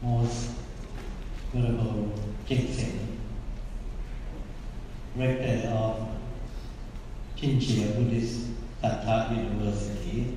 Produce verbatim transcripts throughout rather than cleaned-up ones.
most Venerable Jigsaw, Rector of Chinchilla Buddhist Sattha University,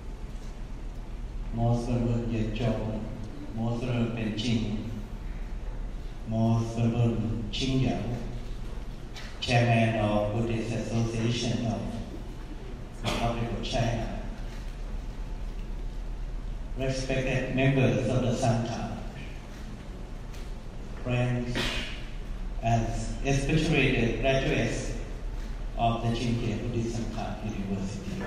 Most Venerable Yechong, Most Venerable Penching, Most Venerable Ching Yao, Chairman of Buddhist Association of the Republic of China, respected members of the Sangha, friends, and especially the graduates of the Chinchilla Buddhist Sangha University.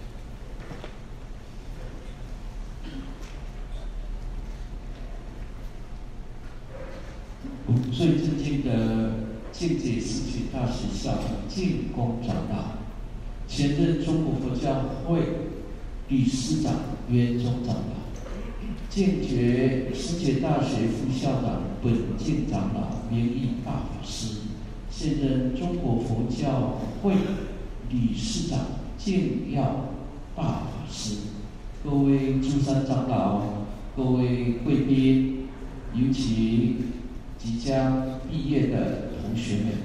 最尊敬的净解寺学大师校长净空长老，前任中国佛教会理事长圆宗长老，净觉师姐大学副校长本净长老圆义大法师，现任中国佛教会理事长净耀大法师，各位诸山长老，各位贵宾，尤其即将毕业的同学们。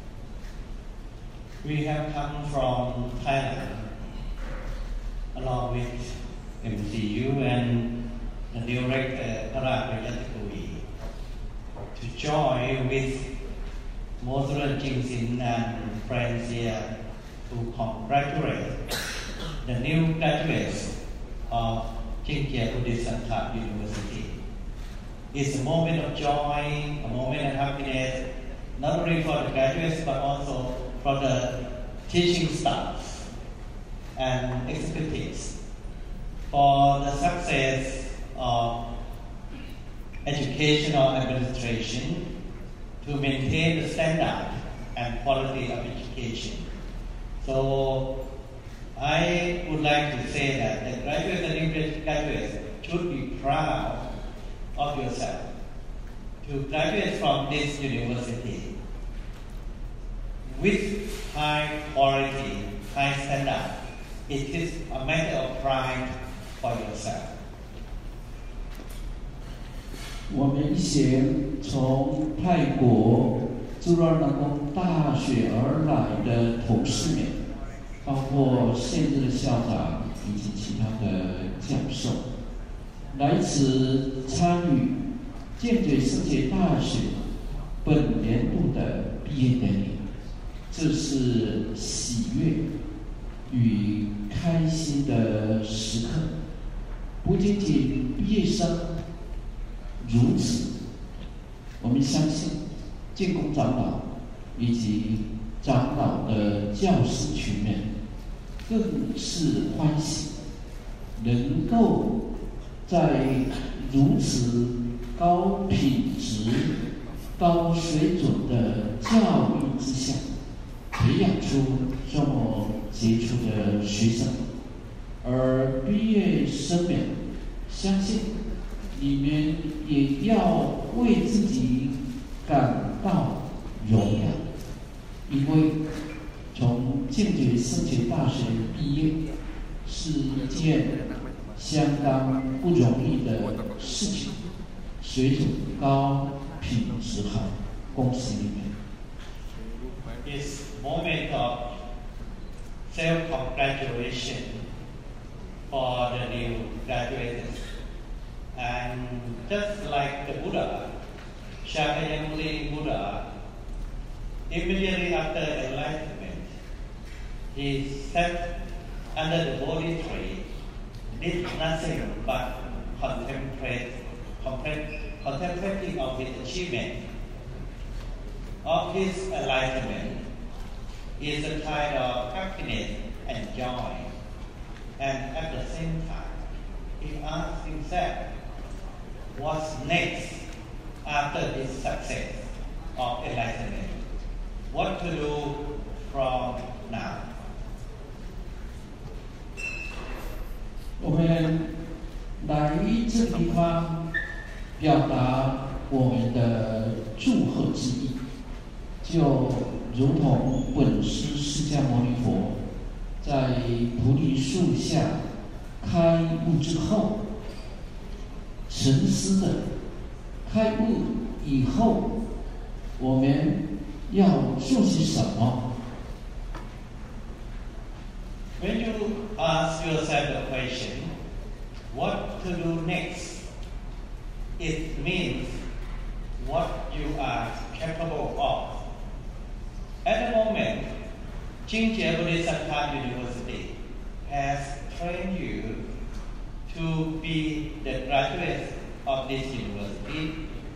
We have come from Thailand along with M C U and the director Parapayatikawi to join with Mother Jingsin and friends here to congratulate the new graduates of Chinchilla Buddhist Sangha University. It's a moment of joy, a moment of happiness, not only for the graduates but also for the teaching staff and executives, for the success of educational administration to maintain the standard and quality of education. So I would like to say that the graduates and new graduates should be proud of yourself to graduate from this university with high quality, high standard. It is a matter of pride for yourself. 我们一些从泰国朱拉那公大学而来的同事们，包括现任的校长以及其他的教授，来此参与净觉世界大学本年度的毕业典礼，这是喜悦与开心的时刻。不仅仅毕业生如此，我们相信净空长老以及长老的教师群们更是欢喜，能够在如此高品质、高水准的教育之下，培养出这么杰出的学生，而毕业生们相信你们也要为自己感到荣耀，因为从净觉圣觉大学毕业是一件相当不容易的事情，水准高，品质好，恭喜你们。 It's moment of self-congratulation for the new graduates. And just like the Buddha, Shakyamuni Buddha, immediately after enlightenment, he sat under the Bodhi tree, did nothing but contemplate, contemplating of his achievement, of his enlightenment. Is a kind of happiness and joy. And at the same time, he asked himself, what's next after this success of enlightenment? What to do from now? 我们来这个地方表达我们的祝贺之意，就如同本师释迦牟尼佛在菩提树下开悟之后，沉思的开悟以后，我们要做些什么？ When you ask yourself the question, what to do next, it means what you are capable of. At the moment, Jingjie Buddhist University has trained you to be the graduate of this university.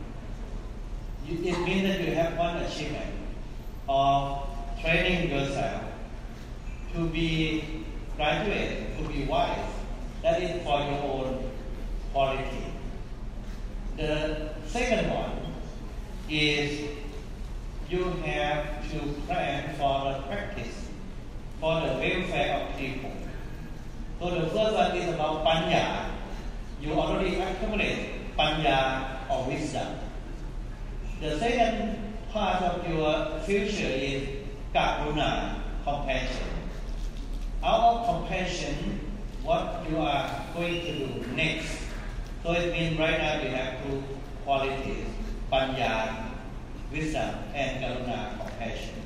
It means that you have one achievement of training yourself to be graduate, to be wise. That is for your own quality. The second one is you have to plan for the practice, for the welfare of people. So the first one is about panya. You already accumulate panya or wisdom. The second part of your future is karuna, compassion. Out of compassion, what you are going to do next. So it means right now you have two qualities, panya, wisdom, and karuna, compassion.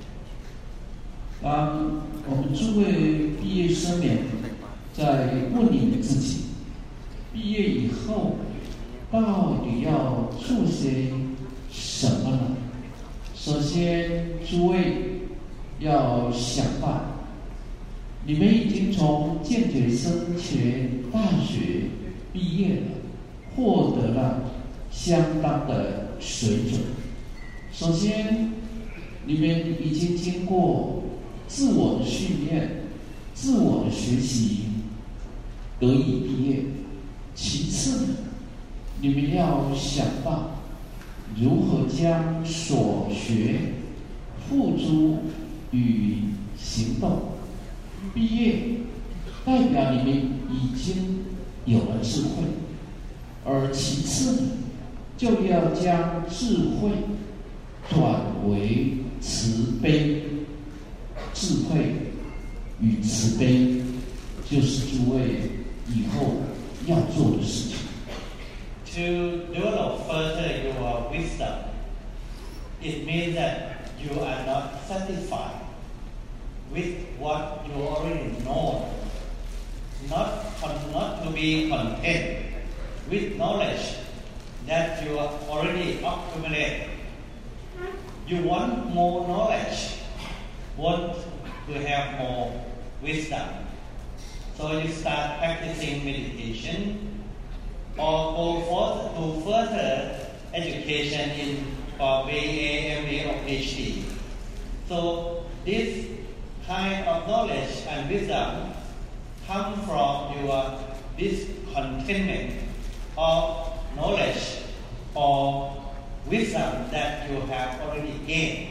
当我们诸位毕业生们在问你们自己，毕业以后到底要做些什么呢？首先，诸位要想办，你们已经从建觉生前大学毕业了，获得了相当的水准。首先，你们已经经过自我的训练、自我的学习，得以毕业。其次，你们要想到如何将所学付诸于行动。毕业代表你们已经有了智慧，而其次呢，就要将智慧转为慈悲。智慧与慈悲，就是诸位以后要做的事情。 To develop further your wisdom, it means that you are not satisfied with what you already know, not, not to be content with knowledge that you already accumulated. You want more knowledge, want to have more wisdom. So you start practicing meditation or go for, to further education in for B A, M A, or P H D. So this kind of knowledge and wisdom come from your this contentment of knowledge or wisdom that you have already gained.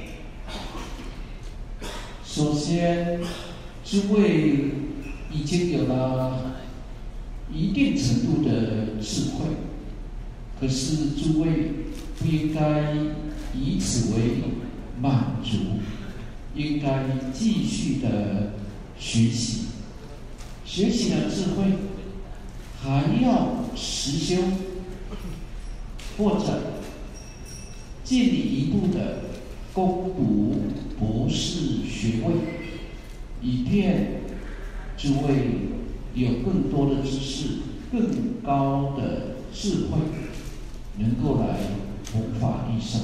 首先，诸位已经有了一定程度的智慧，可是诸位不应该以此为满足，应该继续的学习。学习了智慧，还要实修，或者进一步的攻读博士学位，以便诸位有更多的知识、更高的智慧，能够来弘法利生。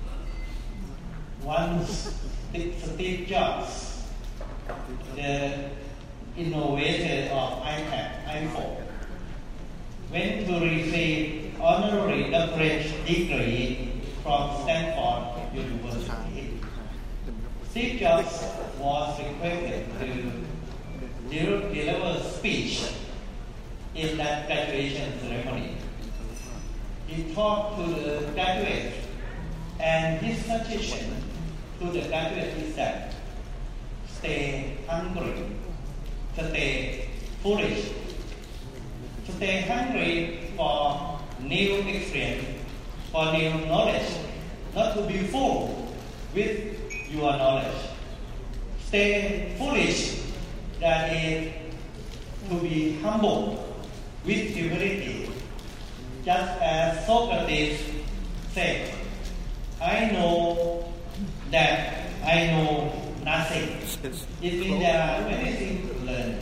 Once Steve Jobs, the innovator of iPad, iPhone, went to receive honorary doctorate degree from Stanford University. Steve Jobs was requested to deliver a speech in that graduation ceremony. He talked to the graduates, and his suggestion to the graduates is that stay hungry, stay foolish, stay hungry for new experience, for new knowledge, not to be full with your knowledge. Stay foolish, that is to be humble with humility, just as Socrates said, I know that I know nothing. It means there are many things to learn.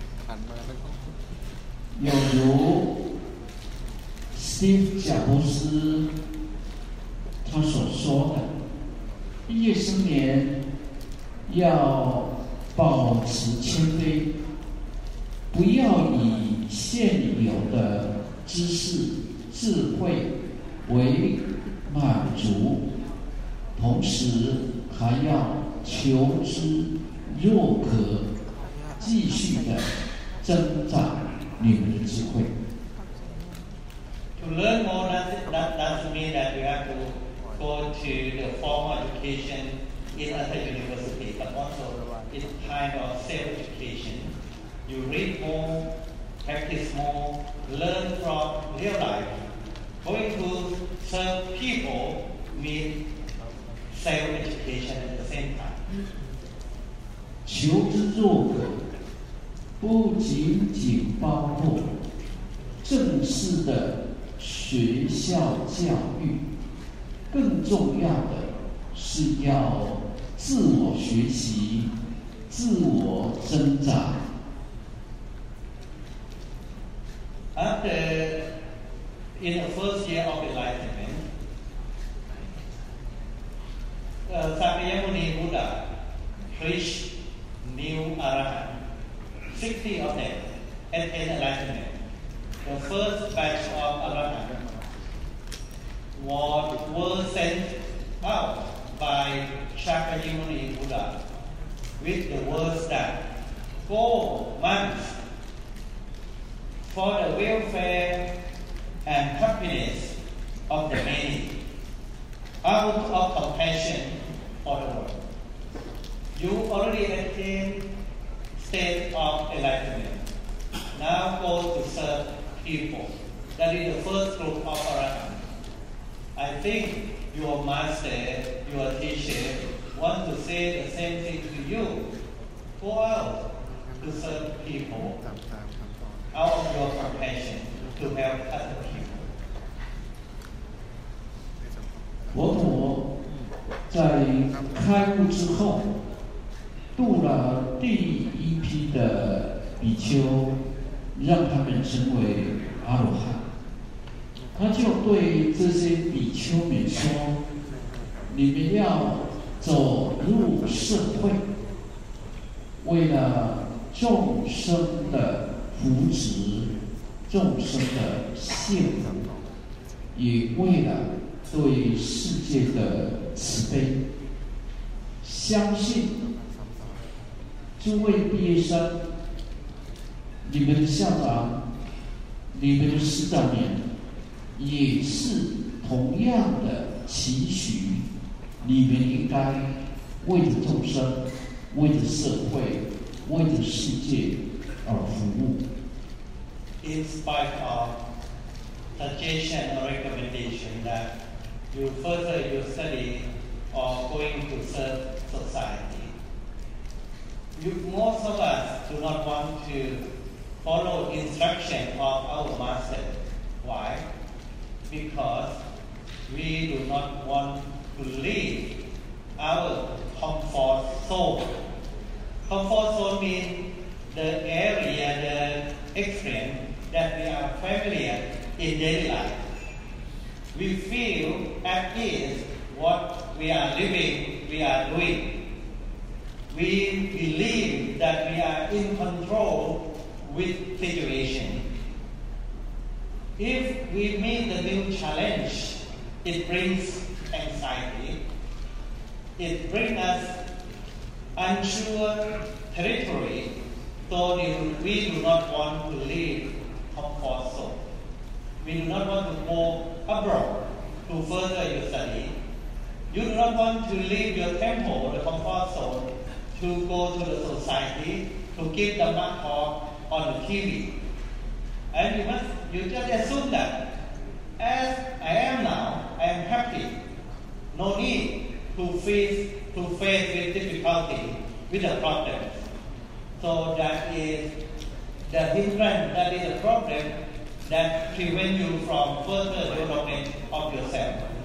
有如 Steve 贾伯斯他所说的，毕业生年要保持谦卑，不要以现有的知识、智慧为满足，同时还要求知若渴，继续的增长你们的智慧。 To learn more doesn't, that doesn't mean that you have to go to the formal education in other university, but also it's kind of self-education. You read more, practice more, learn from real life. Going to serve people means self-education at the same time. 求知若渴，不仅仅包括正式的学校教育，更重要的是要自我学习、自我增长。 After in the first year of enlightenment, uh, Sakyamuni Buddha preached new Arahant. Sixty of them attained enlightenment. The first batch of Arahant was, were sent out by Shakyamuni Buddha with the words that four months for the welfare and happiness of the many, out of compassion for the world. You already attained state of enlightenment. Now go to serve people. That is the first group of Arahant. I think your master, your teacher, want to say the same thing to you. Go out to serve people out of your compassion to help other people. 佛陀在开悟之后，度了第一批的比丘，让他们成为阿罗汉。他就对这些比丘们说：“你们要走入社会，为了众生的福祉、众生的幸福，也为了对世界的慈悲。相信诸位毕业生，你们的校长、你们的师长们，也是同样的期许，你们应该为着众生、为着社会、为着世界而服务。” In spite of suggestion or recommendation that you further your study or going to serve society, you, most of us do not want to follow instruction of our master. Why? Because we do not want to leave our comfort zone. Comfort zone means the area, the experience that we are familiar in daily life. We feel at ease what we are living, we are doing. We believe that we are in control with situation. If we meet the new challenge, it brings anxiety. It brings us unsure territory, so we do not want to leave comfort zone. We do not want to go abroad to further your study. You do not want to leave your temple, the comfort zone, to go to the society, to give the Dhamma talk on the T V. And you must, you just assume that as I am now, I am happy. No need to face to face with difficulty, with the problems. So that is the hindrance, that is the problem that prevent you from further development of yourself.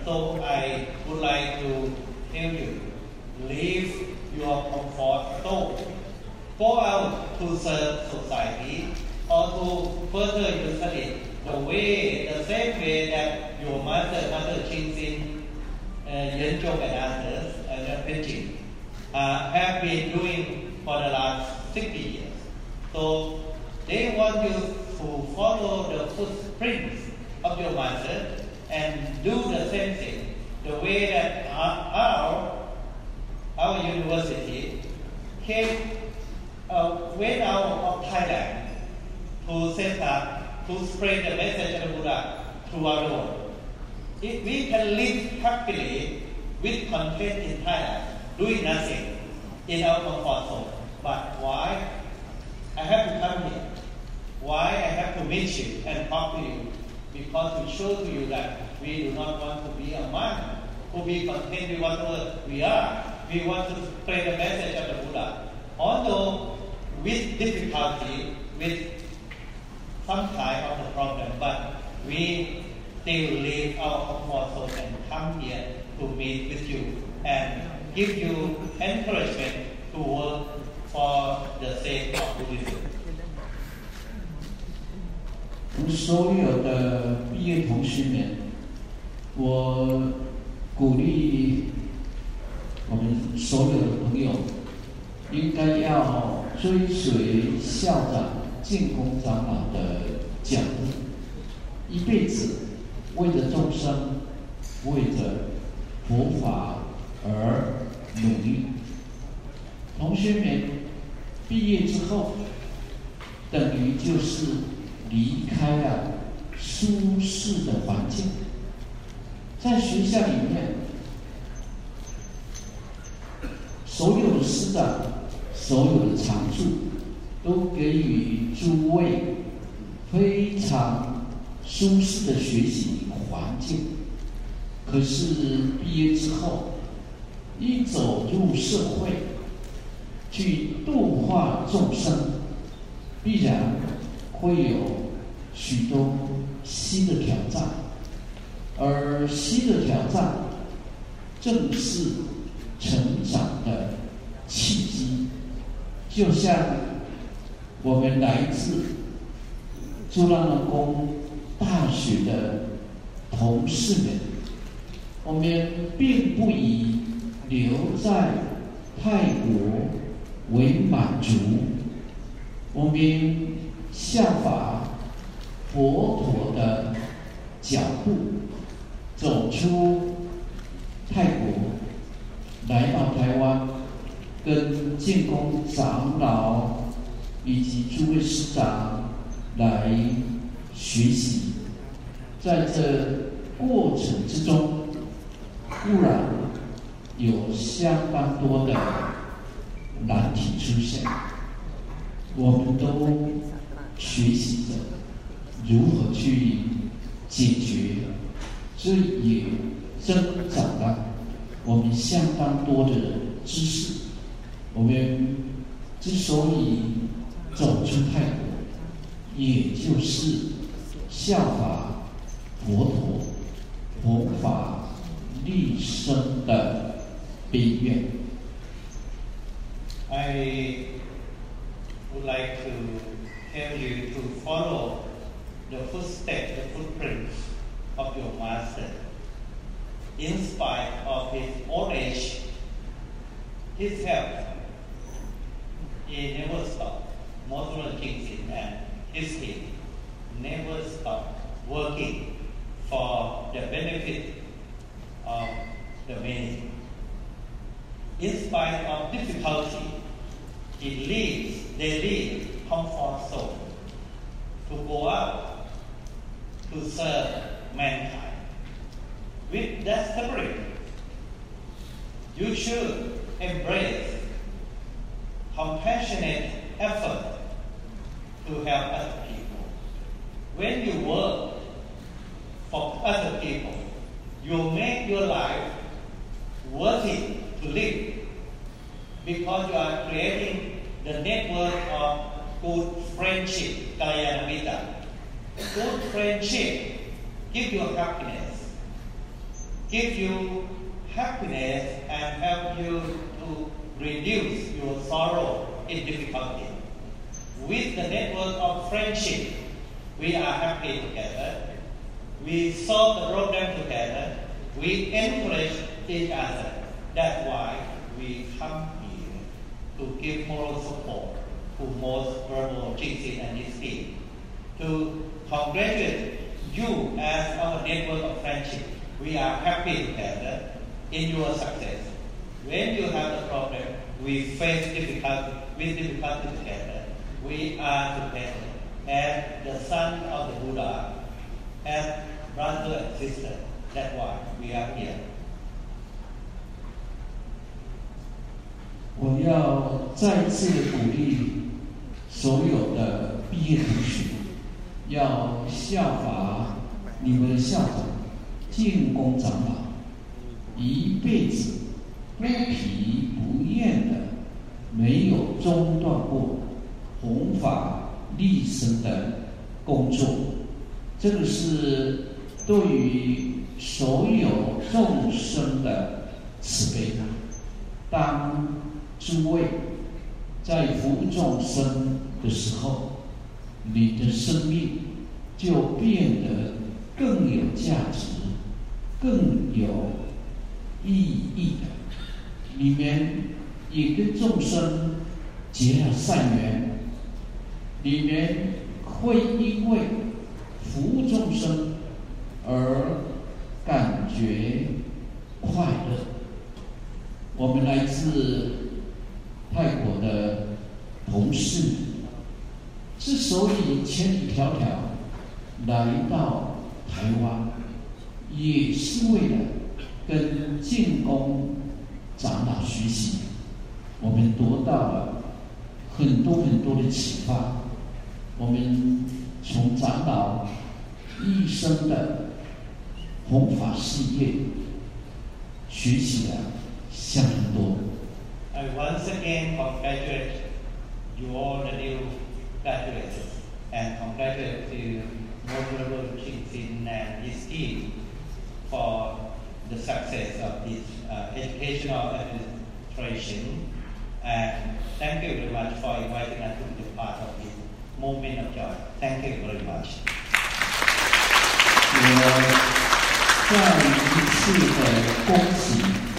So I would like to tell you, leave your comfort zone. Go out to serve society or to further your study the way, the same way that your master, Master Ching Sin, uh, Yen Chong and others, and Penching, uh, have been doing for the last sixty years. So they want you to follow the footprints of your master and do the same thing, the way that our, our university came, uh, went out of Thailand to set up, to spread the message of the Buddha throughout the world. If we can live happily with content in Thailand, doing nothing in our comfort zone, but why I have to come here? Why I have to meet you and talk to you? Because we show to you that we do not want to be a monk who be content with whatever we are. We want to spread the message of the Buddha. Although with difficulty, with some kind of the problem, but we still leave our comfort zone and come here to meet with you and give you encouragement to work for the sake of Buddhism. 我们所有的毕业同学们，我鼓励我们所有的朋友，应该要追随校长净空长老的脚步，一辈子为着众生，为着佛法而努力。同学们毕业之后，等于就是离开了舒适的环境，在学校里面，所有的师长、所有的常住都给予诸位非常舒适的学习环境。可是毕业之后，一走入社会，去度化众生，必然会有许多新的挑战，而新的挑战正是成长的契机。就像我们来自朱拉隆功大学的同事们，我们并不以留在泰国为满足，我们效法佛陀的脚步，走出泰国，来到台湾，跟净空长老以及诸位师长来学习。在这过程之中，固然有相当多的难题出现，我们都学习着如何去解决，这也增长了我们相当多的知识。我们之所以走出泰国，也就是效法佛陀佛法立身的悲愿。 I would like to tell you to follow the footsteps, the footprints of your master. In spite of his old age, his health, he never stopped. Master Ching Sin and his team never stopped working for the benefit of the many. In spite of difficulty, he leaves, they leave comfort zone to go out to serve mankind. With that spirit, you should embrace compassionate effort to help other people. When you work for other people, you make your life worthy to live because you are creating the network of good friendship, Kalyanamitta. Good friendship gives you happiness. give you happiness and help you to reduce your sorrow in difficulty. With the network of friendship, we are happy together. We solve the problem together. We encourage each other. That's why we come here to give moral support to most vulnerable Jingxin and his team, to congratulate you as our network of friendship. We are happy together in your success. When you have a problem, we face difficulty with difficulty together. We are together as the son of the Buddha, as brother and sister. That's why we are here. 我要再次鼓励所有的毕业同学，要效法你们的校长净空长老，一辈子不疲不厌的，没有中断过弘法利生的工作。这个是对于所有众生的慈悲。当诸位在服务众生的时候，你的生命就变得更有价值，更有意义的。你们也跟众生结了善缘，你们会因为服务众生而感觉快乐。我们来自泰国的同事，之所以千里迢迢来到台湾，也是为了跟净空长老学习。我们得到了很多很多的启发。我们从长老一生的弘法事业学习了相当多。 I once again congratulate you all the new graduates and congratulate to Honorable Jingxin and his team for the success of this uh, educational administration. And thank you very much for inviting us to be part of this moment of joy. Thank you very much. 我再一次的恭喜